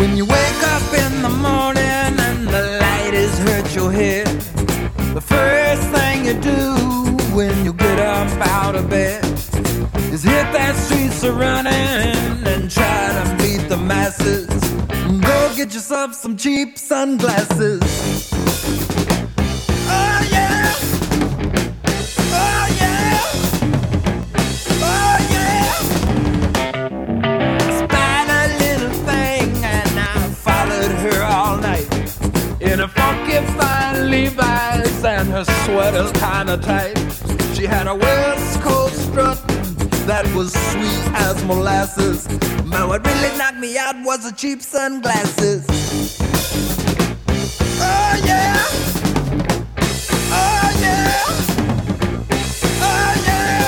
When you wake up in the morning and the light has hurt your head, the first thing you do when you get up out of bed is hit that streets a running and try to beat the masses. Go get yourself some cheap sunglasses. Oh yeah, oh yeah, oh yeah. Spied a little thing and I followed her all night in a funky fine Levi's and her sweater's kinda tight. She had a West Coast strut that was sweet as molasses. But what really knocked me out was the cheap sunglasses. Oh yeah, oh yeah, oh yeah.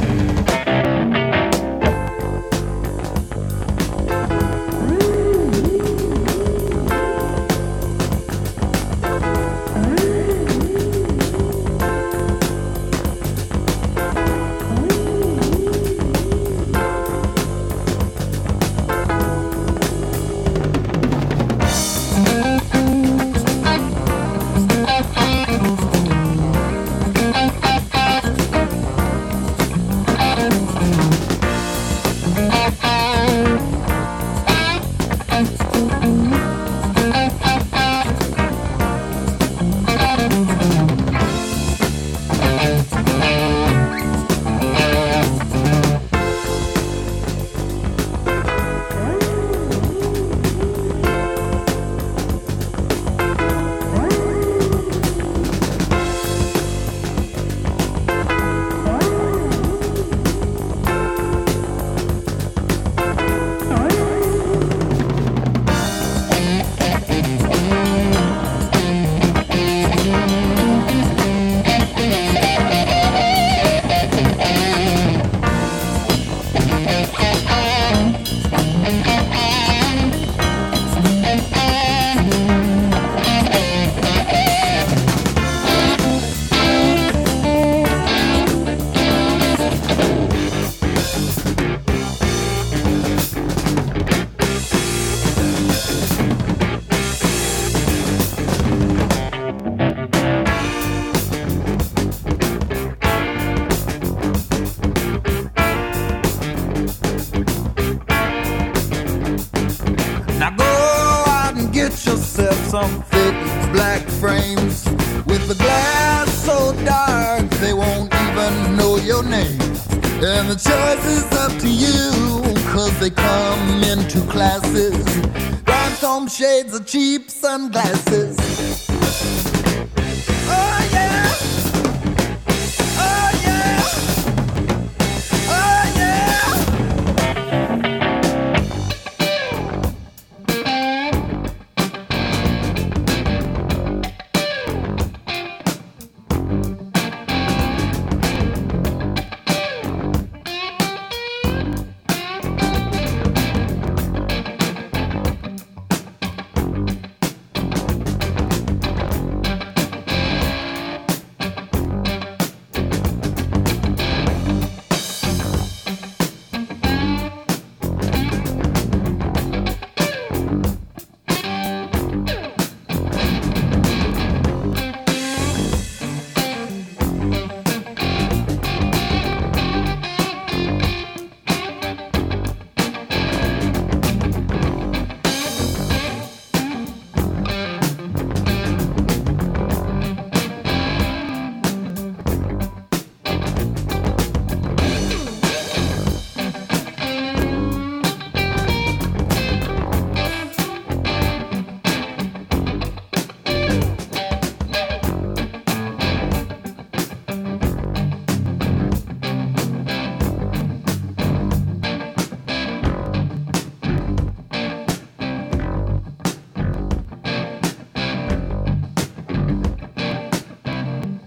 Now go out and get yourself some thick black frames with the glass so dark they won't even know your name. And the choice is up to you, 'cause they come in two classes: rhinestone shades or cheap sunglasses.